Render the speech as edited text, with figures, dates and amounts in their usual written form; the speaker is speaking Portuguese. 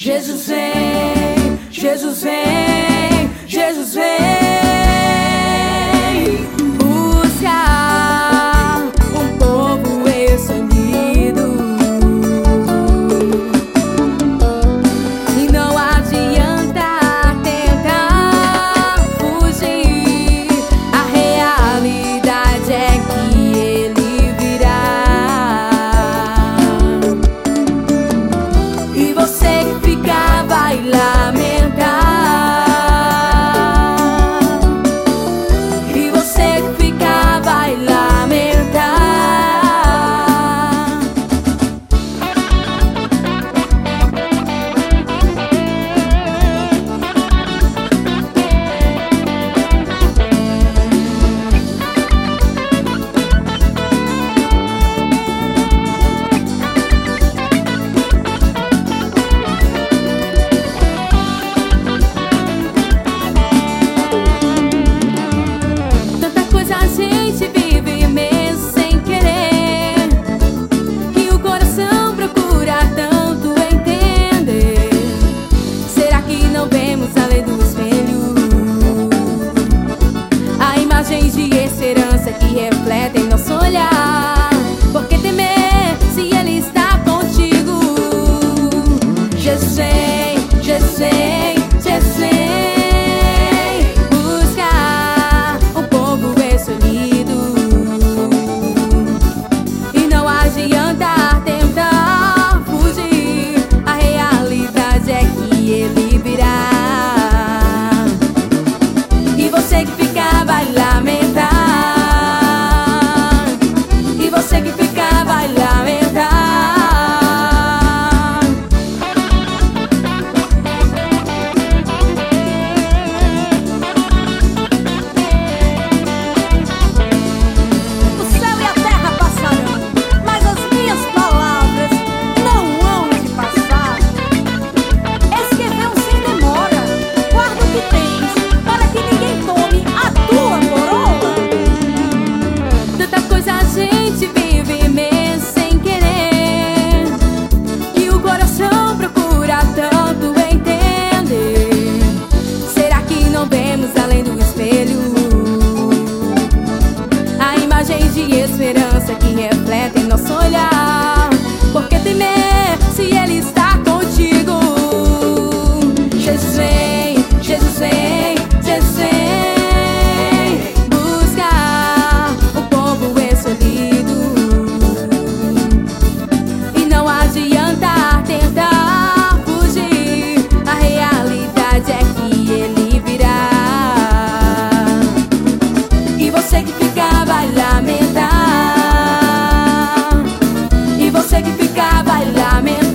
Jesus vem, Jesus vem, Jesus vem buscar um povo escolhido. E não adianta tentar fugir, a realidade é que ele virá. E você que fica vai lamentar. E você que fica vai lamentar. A gente vive mesmo sem querer, que o coração procura tanto entender. Será que não vemos além do espelho a imagem de esperança que reflete em nosso olhar? Por que temer se ele está contigo? Jesus vem, Jesus vem, Jesus vem escolhido. E não adianta tentar fugir, a realidade é que ele virá. E você que fica vai lamentar. E você que fica vai lamentar. A gente vive mesmo sem querer, que o coração procura tanto entender. Será que não vemos além do espelho a imagem de esperança que reflete em nosso olhar? Por que temer se ele está contigo? Jesus vem, Jesus vem, Jesus vem tentar fugir, a realidade é que ele virá. E você que fica vai lamentar. E você que fica vai lamentar.